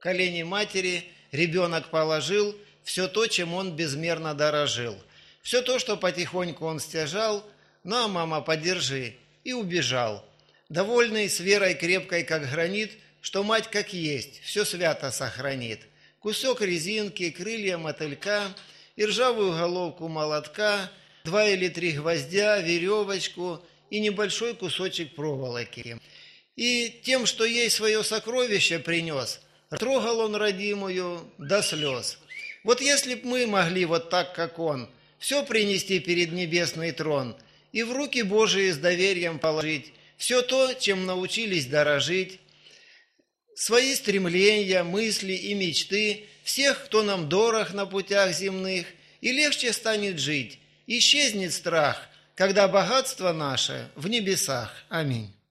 колени матери ребенок положил все то, чем он безмерно дорожил. Все то, что потихоньку он стяжал, «На, мама, подержи», и убежал. Довольный, с верой крепкой, как гранит, что мать как есть, все свято сохранит. Кусок резинки, крылья мотылька и ржавую головку молотка, 2 или 3 гвоздя, веревочку и небольшой кусочек проволоки. И тем, что ей свое сокровище принес, трогал он родимую до слез. Вот если б мы могли вот так, как он, все принести перед небесный трон и в руки Божии с доверием положить все то, чем научились дорожить, свои стремления, мысли и мечты, всех, кто нам дорог на путях земных, и легче станет жить, исчезнет страх, когда богатство наше в небесах. Аминь.